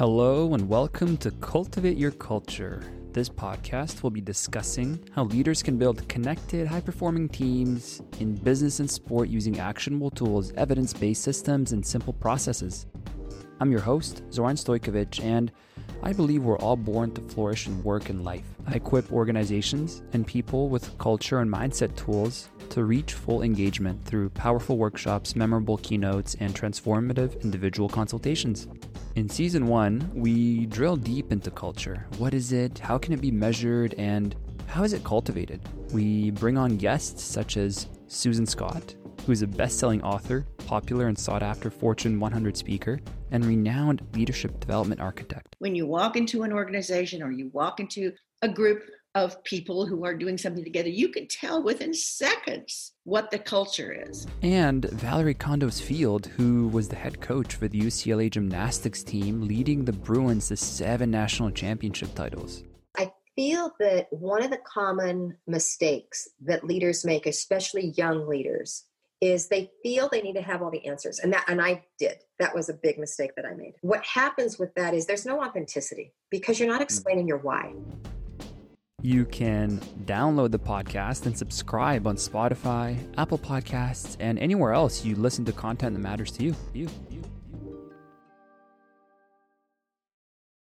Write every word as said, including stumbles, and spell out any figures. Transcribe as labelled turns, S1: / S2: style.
S1: Hello and welcome to Cultivate Your Culture. This podcast will be discussing how leaders can build connected, high-performing teams in business and sport using actionable tools, evidence-based systems, and simple processes. I'm your host, Zoran Stojkovic, and I believe we're all born to flourish in work and life. I equip organizations and people with culture and mindset tools to reach full engagement through powerful workshops, memorable keynotes, and transformative individual consultations. In season one, we drill deep into culture. What is it? How can it be measured? And how is it cultivated? We bring on guests such as Susan Scott, who's a best-selling author, popular and sought-after Fortune one hundred speaker, and renowned leadership development architect.
S2: When you walk into an organization or you walk into a group of people who are doing something together, you can tell within seconds what the culture is.
S1: And Valerie Kondos Field, who was the head coach for the U C L A gymnastics team, leading the Bruins to seven national championship titles.
S3: I feel that one of the common mistakes that leaders make, especially young leaders, is they feel they need to have all the answers. And that, and I did. That was a big mistake that I made. What happens with that is there's no authenticity because you're not explaining your why.
S1: You can download the podcast and subscribe on Spotify, Apple Podcasts, and anywhere else you listen to content that matters to you. You, you.